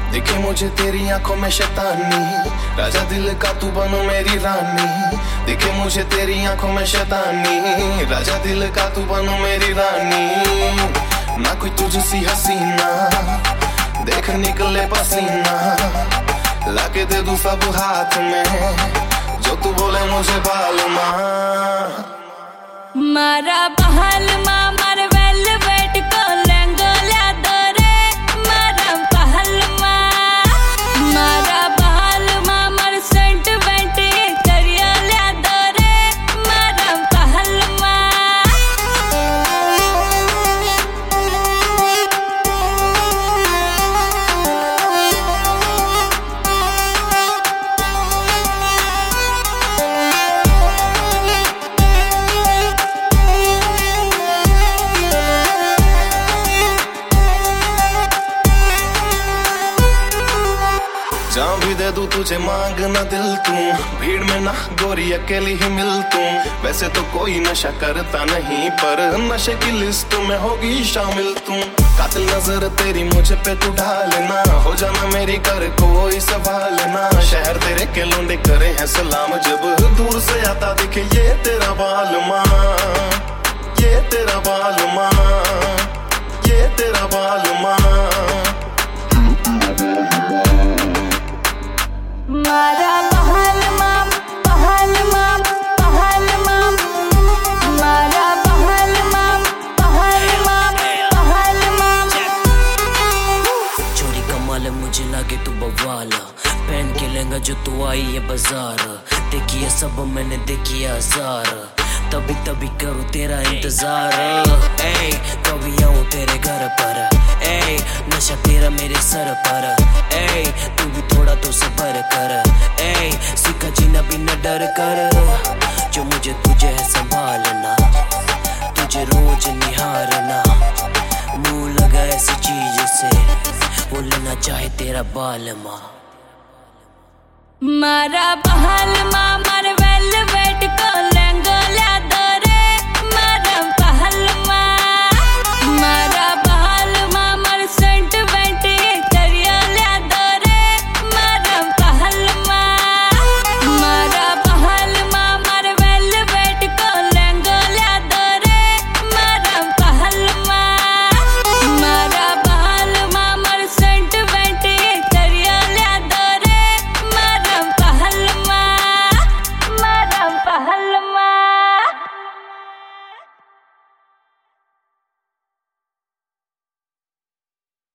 दिखे मुझे तेरी आंखों में शैतानी, राजा दिल का तू बनो मेरी रानी। दिखे मुझे तेरी आंखों में शैतानी, राजा दिल का तू बनो मेरी रानी। ना कोई तुझसी हसीना, देख निकले पसीना, लाके दे दूं सब हाथ में, जो तू बोले मुझे बालमा। मारा बहाल मां मार वेलवेट को लहंगो ल्या दो रे। मारा बहाल मां मार सेंट वेंट करिया ल्या दो रे। मारा बहाल जहाँ भी दे दूं तुझे मांग ना दिल तू, भीड़ में ना गोरी अकेली ही मिल तू। वैसे तो कोई नशा करता नहीं, पर नशे की लिस्ट में होगी शामिल तू। कातिल नजर तेरी मुझे पे तू ढालना, हो जाना मेरी कर कोई सवाल ना। शहर तेरे के लौंडे करे हैं सलाम, जब दूर से आता दिखे ये तेरा बालमा, ये तेरा बालमा, ये तेरा बालमा। मारा बहाल मां मारा बहाल मां। छोरी कमाल मुझे लागे तू बवाल, पहन के लहंगा जो तू आई है बाजार। देखिए सब मैंने देखी हजार, तभी तभी करूँ तेरा इंतजार। कभी आऊँ तेरे घर पर, नशा तेरा मेरे सर पर। तू भी थोड़ा तो सबर कर, सीखा जीना भी न डर कर। जो मुझे तुझे है संभालना, तुझे रोज निहारना। मुंह लगा ऐसी चीज से, वो लेना चाहे तेरा बालमा। मारा बहाल मां मार वेलवेट को